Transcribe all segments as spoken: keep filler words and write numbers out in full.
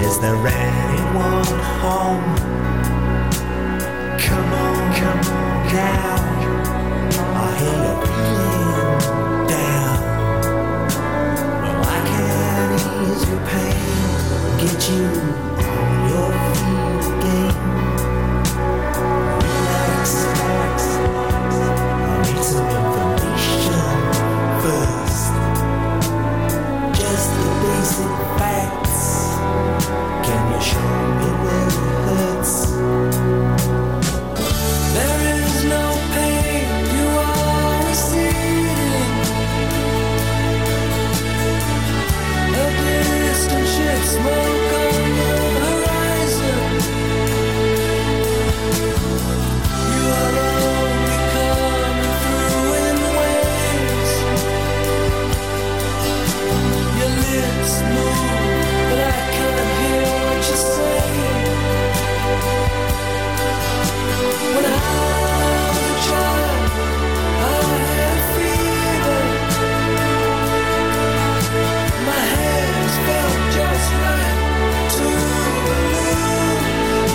Is there anyone home? Come on, come on now. I hear you feeling down. Well, I can ease your pain, get you on your feet again. Relax, relax, I need some information first. Just the basic facts. Can you show me where it hurts? There is no pain you are receiving. A distant ship smoke on the horizon. You are only coming through in waves. Your lips move, but I can't hear what you're saying. When I was a child, I had fever. My hands felt just right to the moon.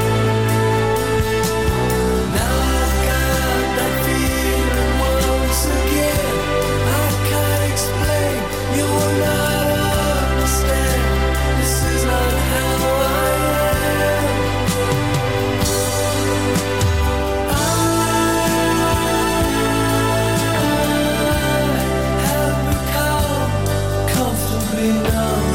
Now I've got that feeling once again. I can't explain, you will not understand. This is not how I am. I have become comfortably numb.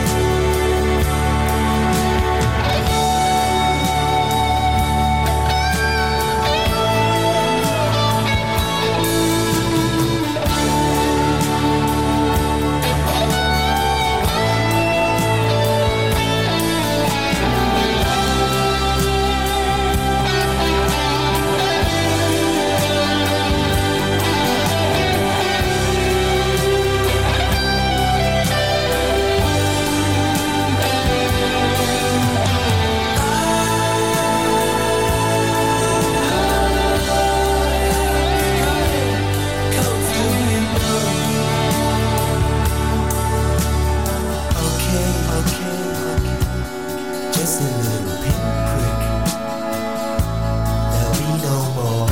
Okay, okay, okay. Just a little pinprick. There'll be no more.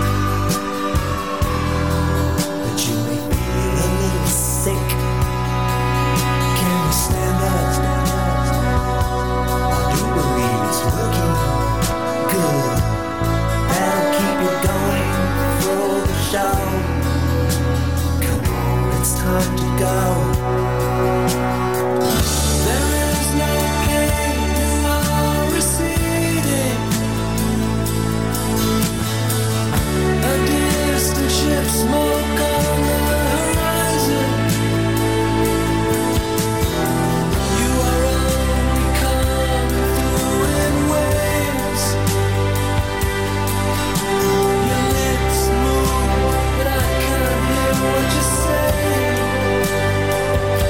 But you may feel a little sick. Can you stand up? I do believe it's working good. That'll keep you going for the show. Come on, it's time to go. There is no pain you are receding. A distant ship smoke on the horizon. You are only coming through in waves. Your lips move, but I can't hear what you're saying.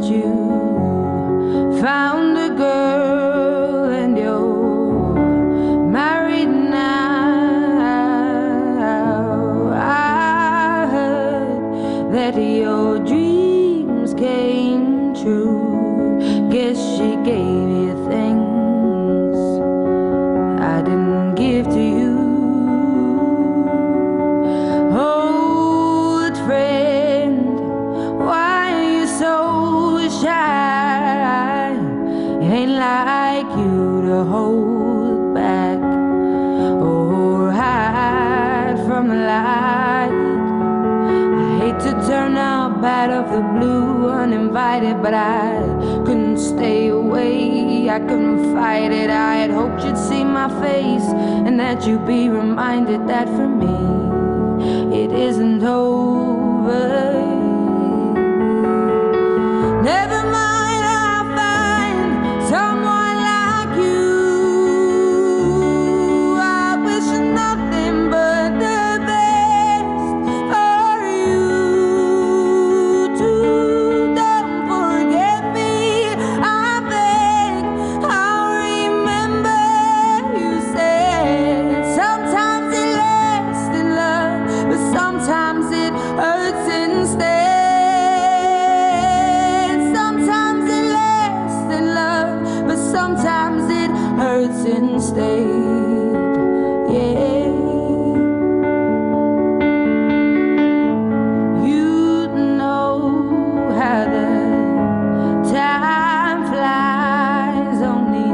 you found a girl and you're married now. I heard that your dreams came true. Guess she gave you things I didn't give to you. Old friend, why are you so shy? It ain't like you to hold back or hide from the light. I hate to turn up out of the blue uninvited, but I couldn't stay away. I couldn't fight it. I had hoped you'd see my face and that you'd be reminded that for me it isn't over. Never mind, I'll find someone like you. I wish nothing but the best for you too. Don't forget me, I beg. I'll remember you said sometimes it lasts in love, but sometimes it hurts instead. Sometimes it lasts in love, but sometimes it hurts instead. Yeah. You know how the time flies. Only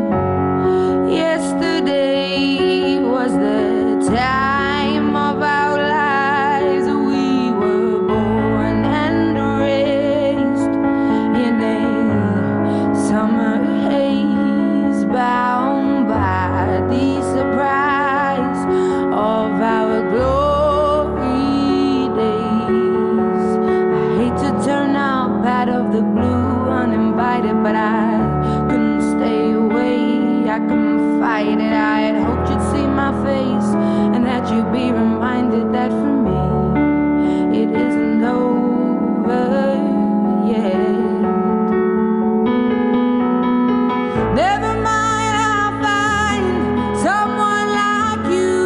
yesterday was the time of our lives. We were born and raised in a summer haze, bound by the surprise of our glory days. I hate to turn up out of the blue uninvited, but I couldn't stay away. I couldn't fight it. I had hoped you'd see my face and that you'd be reminded that for me it isn't over yet. Never mind, I'll find someone like you.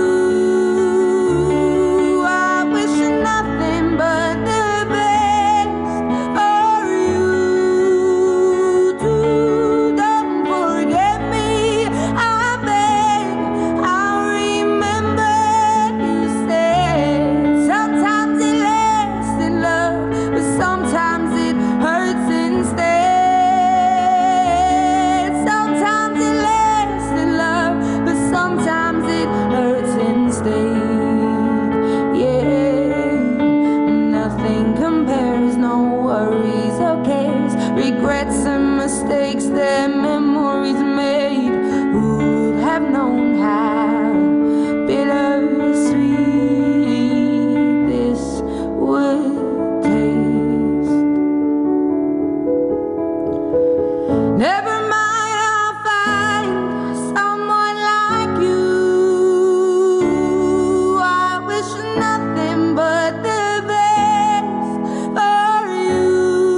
I wish nothing but the best for you too. Don't forget me, I beg. I'll remember you said sometimes it lasts in love, but sometimes it hurts instead. Sometimes it lasts in love, but sometimes it hurts instead. Yeah, nothing compares, no worries or cares, regrets and mistakes that memories made. Who would have known how bittersweet this would taste? Never mind, I'll find someone like you. I wish nothing but the best for you.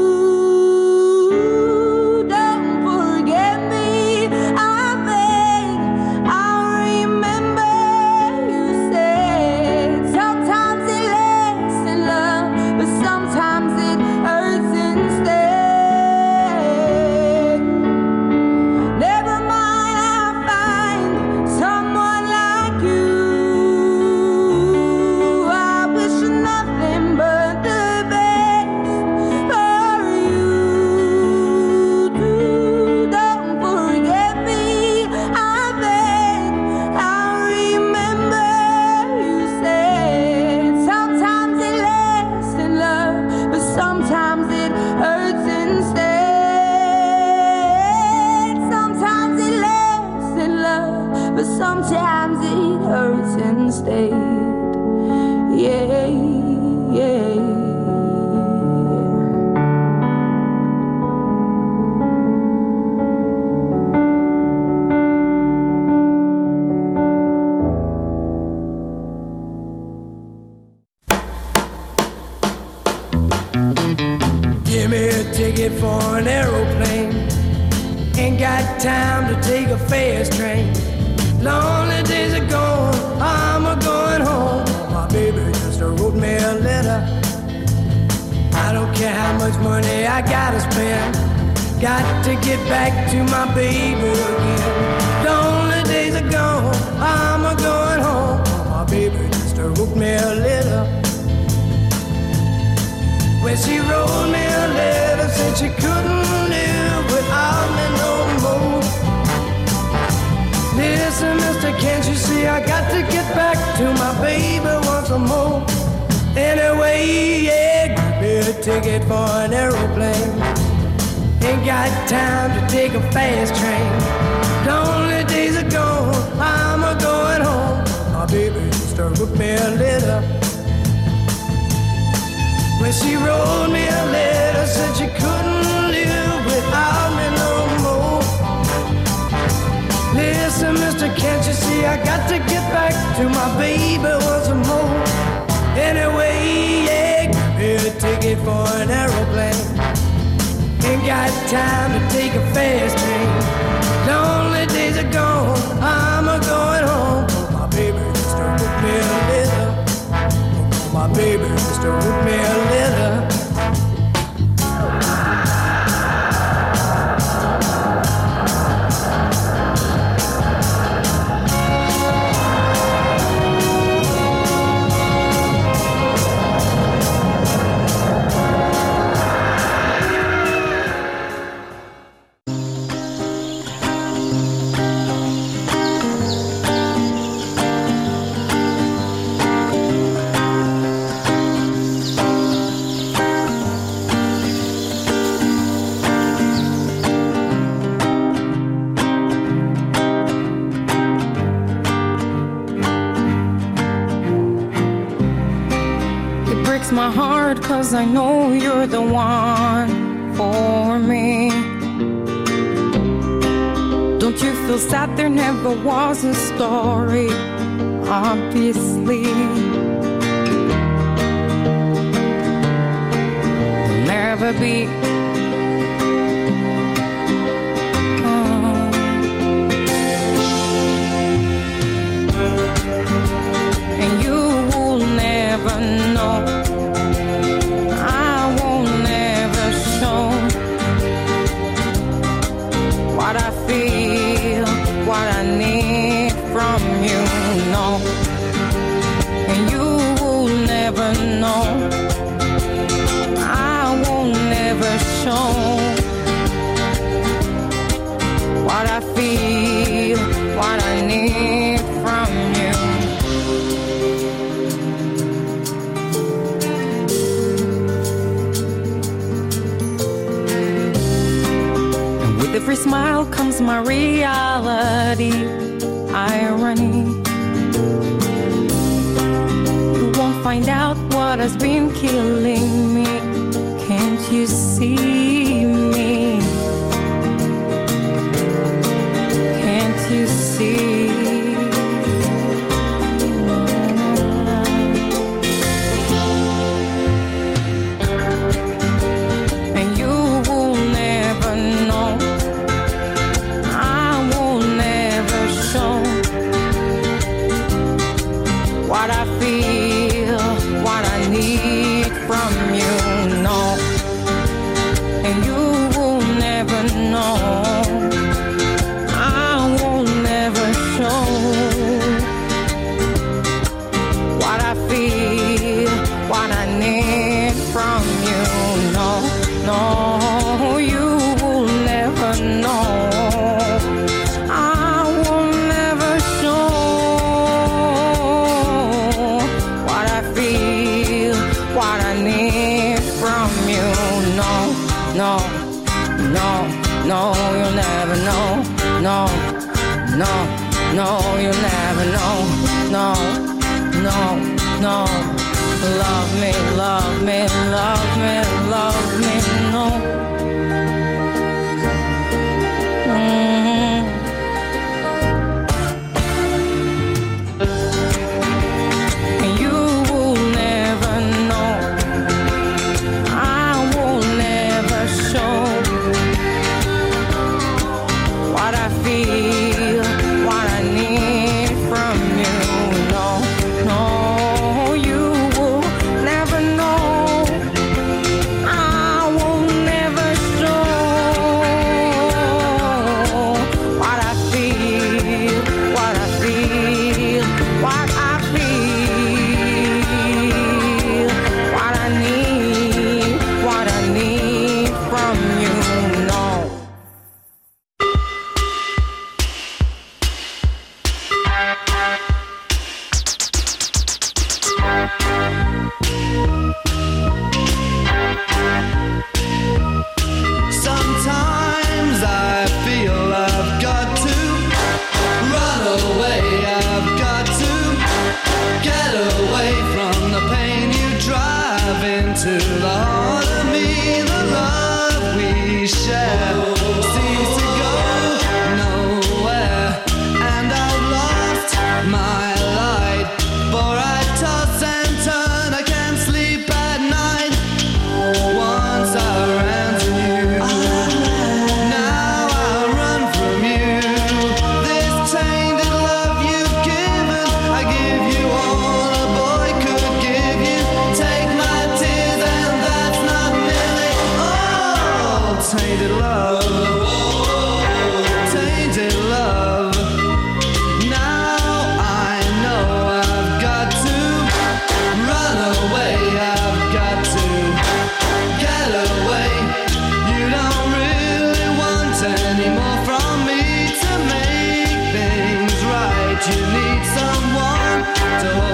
Don't forget me, I beg. I'll remember you said sometimes it lasts in love, but sometimes it hurts instead. for an aeroplane. Ain't got time to take a fast train. Lonely days are gone, I'm a going home. My baby just wrote me a letter. I don't care how much money I gotta spend. Got to get back to my baby again. Lonely days are gone, I'm a going home. My baby just wrote me a letter. When she wrote me a letter, said she couldn't live without me no more. Listen, mister, can't you see I got to get back to my baby once more. Anyway, yeah, give me a ticket for an aeroplane. Ain't got time to take a fast train. Lonely days are gone, I'm a going home. My baby just wrote me a letter. When she wrote me a letter, said she couldn't live without me no more. Listen, mister, can't you see I got to get back to my baby once more. Anyway, yeah, give me a ticket for an aeroplane. Ain't got time to take a fast train. Lonely days are gone, I'm a going home. My baby just wrote me a letter. My baby just wrote me a letter. My heart, 'cause I know you're the one for me. Don't you feel sad there never was a story? Obviously there'll never be. Oh. And you will never know. What I feel, what I need from you, no. And you will never know. I will never show what I feel, what I need from you. With every smile comes my reality, irony. You won't find out what has been killing me. Can't you see me? Can't you see? And you will never know. What I feel, what I need from you, no. And you will never know. I will never show what I feel, what I need from you, no, no. You will never know. No, no, no, you'll never know. No, no, no, you'll never know. No, no, no. Love me, love me, love me, love me, no. Mm-hmm. And you will never know. I will never show share seems to go nowhere, and I've lost my light, for I toss and turn, I can't sleep at night. Once I ran to you, now I run from you. This tainted love you've given, I give you all a boy could give you. Take my tears and that's not nearly all. Tainted love, tainted love. Now I know I've got to run away, I've got to get away. You don't really want any more from me to make things right. You need someone to hold